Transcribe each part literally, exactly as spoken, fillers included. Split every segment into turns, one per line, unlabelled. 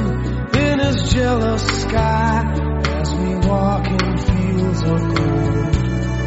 sun in his jealous sky as we walk in fields of gold.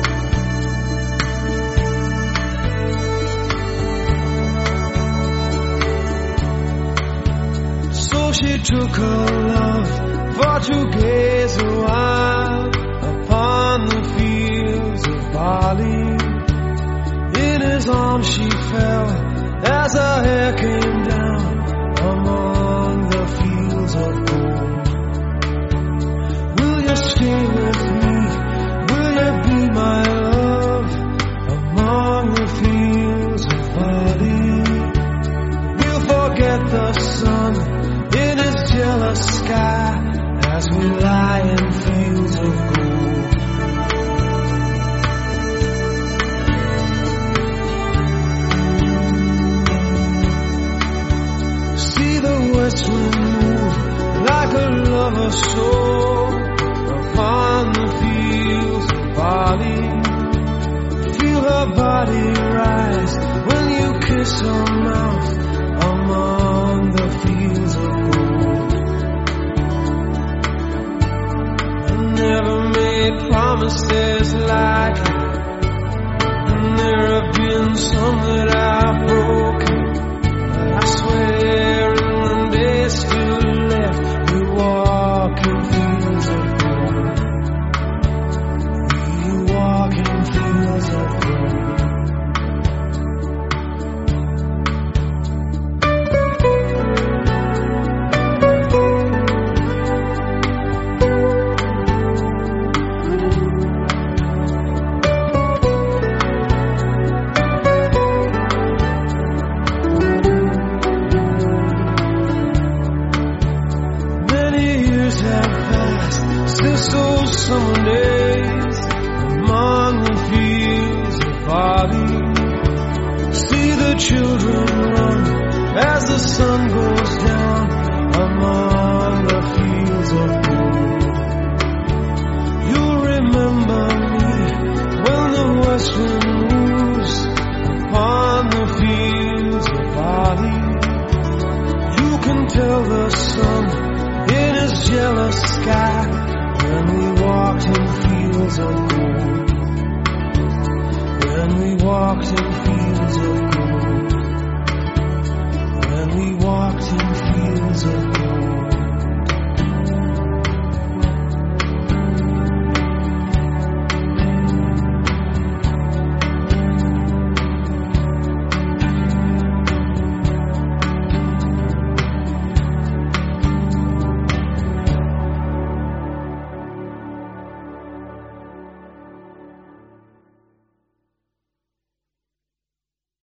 So she took her love for to gaze a while upon the fields of barley. In his arms she fell as her hair came down among the fields of gold. Will you stay with me? Will you be my love among the fields of barley? We'll forget the sun in his jealous sky as we lie in fields of gold. See the west wind move like a lover's soul upon the fields of barley. Feel her body rise when you kiss her mouth among the fields of gold. I never made promises like it, and there have been some that I've broken. But I swear in the days still left, we walk in fields of gold. We walk in fields of gold. Since those summer days among the fields of barley, see the children run as the sun goes down among the fields of gold. You'll remember me when the west wind moves upon the fields of barley. You can tell the sun in his jealous sky when we walked in fields of gold. When we walked in fields